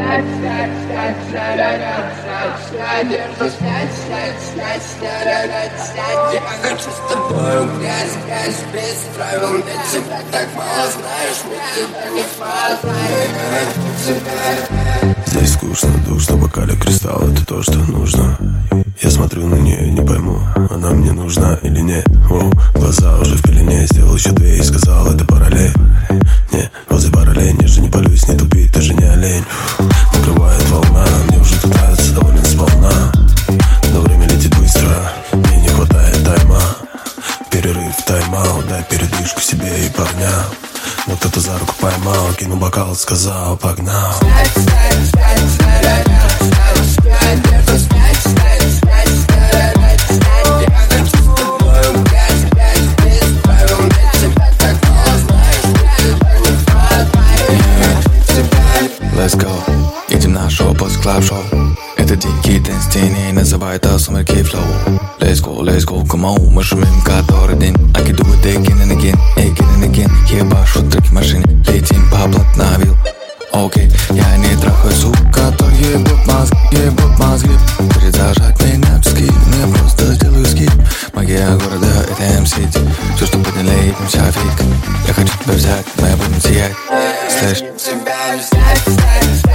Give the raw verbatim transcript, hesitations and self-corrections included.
хочу с тобой грязь, грязь без правил. Ведь тебя так мало знаешь, ведь тебя не хватает. Здесь скучно, душно, в бокале кристалл, это то, что нужно. Я смотрю на нее, не пойму, она мне нужна или нет. Воу, глаза уже в пелене, сделал еще две и сказал, это параллель. Не, возле параллель, ниже не полюсь, не тупи, ты же не олень. Накрывает волна, мне уже тут нравится доволен сполна. Но время летит быстро, мне не хватает тайма. Перерыв, тайм-аут, дай передышку себе и парням. Но кто-то за руку поймал, кинул бокал, сказал, погнал. Let's go, едем на шоу, после клаб-шоу. Это дикий дэнс теней, называют это сумерки флоу. Let's go, let's go, come on, мы шумим который день. I can do it again and again, again and again. Ебашу треки в машине, летим по блатновил. Окей, я не трахаю сука, то ебут мозги, ебут мозги. Перезажать меня в скид, я просто сделаю скид. Магия города, это эм-сити. Все, что поднялеет, вся фейк. Я хочу тебя взять, мы будем сиять. Слышь?